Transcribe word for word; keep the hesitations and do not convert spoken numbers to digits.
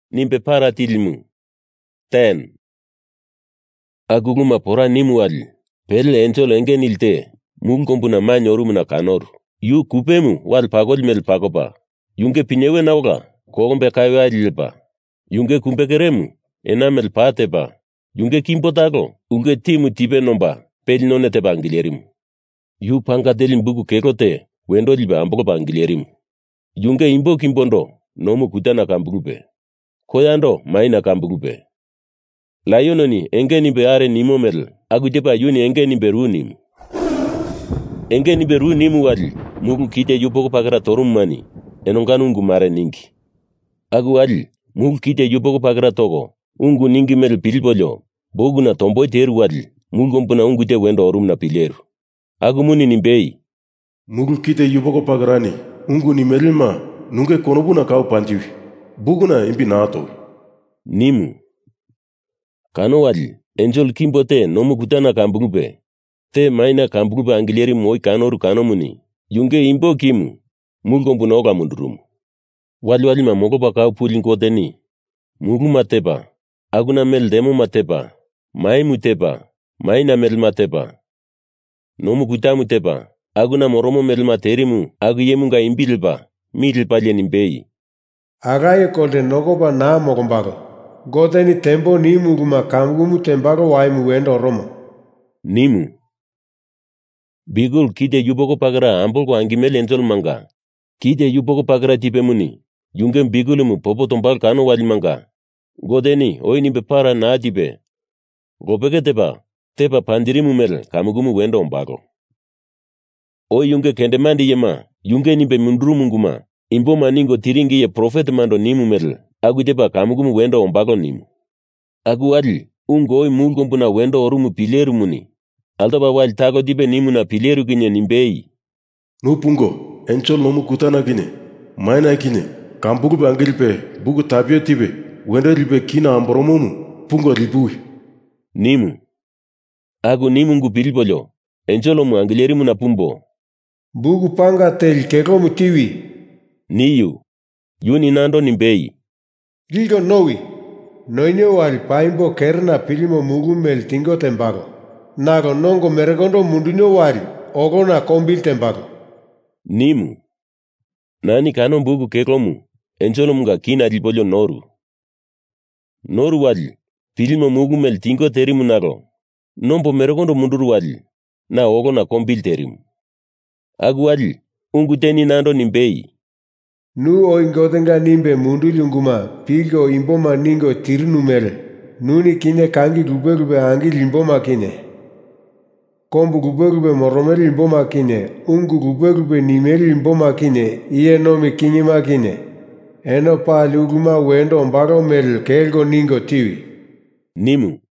nimbe para tilimu. Ten. Aguguma pora nimu wali. Pele enchol engen ilte. Mul kompuna manyoru muna kanor. Yu kupemu wal pagol mel pagopa. Yunge pinyewe nauga. Kogombe kaiwa alilpa. Yunge kumbekeremu. Enamel patepa. Yunge kimpotago. Unge timu tipe nomba. Peli none te bangilerimu. Yu panga delim buku kekote. Wendo liba amboko bangilerimu. Yunge imbo kimbondo. Nomu kutana kambukupe. Koyando maina kambukupe. Layononi engeni be are nimo mel. Agutepa yuni engeni be runim. Engeni be runimu wali. Mugu kite yupoko pakara torum mani. Enonganu ungu mare ningi. Agu wali. Mugu kite yupoko pakara togo. Ungu ningi mel pilbolyo. Bogu na tomboy teru wali. Mugu kompuna ungu te wendo orum na pileru. Agu muni nimbei. Mugu kite yupoko pakarani. Ungu ni melima. Nunge konobu na kau pantiwi. Bugu na impi naato. Nimu. Kano wali. Enjol kimbote nomu kutana kambukupe. Te maina kambukupe angileri moi kanoru kanomuni. Yunge imbo kimu. Mugu kompuna oga mundurumu. Wali wali mamoko pa kau pulin kote ni. Mugu matepa. Aguna mel demo matepa. Mai mutepa. Maina mel matepa. Nomu kutamu tepa. Aguna moromo mel materimu. Agu yemunga imbilpa. Milpa nimbei. Agaye kolde nogoba na mogombago. Godeni tembo ni muguma kamgumu tembago waimu wendo romo. Nimu. Bigul kite yuboko pagara ambol angimel enjol manga. Kite yuboko pagara tipe muni. Yungem bigulumu popo tombal kano wali manga. Godeni oi nimbe para na tipe. Gopeke tepa. Tepa pandirimu mel kamugumu wendo ombago. Oi yunge kende mandi yema. Yunge nimbe munduru munguma. Imbo maningo tiringi ye profet mando nimu mel. Agu tepa kamugumu wendo ombago nimu. Agu wali. Ungo oi mulgompuna wendo orumu pileru muni. Altaba wali tago tipe nimu na pileru kinye nimbei. Nupungo. Enchol nomu kutana kine. Maina kine. Kambuku bangilipe. Buku tapio tipe. Wendo lipe kina amboromumu. Pungo lipui. Nimu. Agu nimu ngu pilipolyo. Encholo mu angilerimu na pumbo. Bugu panga tel keko mutiwi. Niyu. Yuni nando nimbei. Ligo nowi. Noinyo wali paimbo kerna pilimo mugu mel tingo tembago. Nago nongo meregondo mundunyo wali. Ogo na kombil tembago. Nimu. Nani kano bugu kekomu. Encholo mga kina lipolyo noru. Noru wali. Pilimo mugu mel tingo terimu nago. Nombo meregondo munduru wali. Na ogo na kombil terimu. Agu wali. Ungu teni nando nimbei. Nu o ingotenga nimbe mundu lunguma. Pilgo imboma ningo tirinu mele. Nuni kine kangi gube gube angi limboma kine. Kombu gube gube moromeli limboma kine. Ungu gube gube nimeli limboma kine. Iye nomi kinyima kine. Eno pa luguma wendo ombago mel kelgo ningo tiwi. Nimu.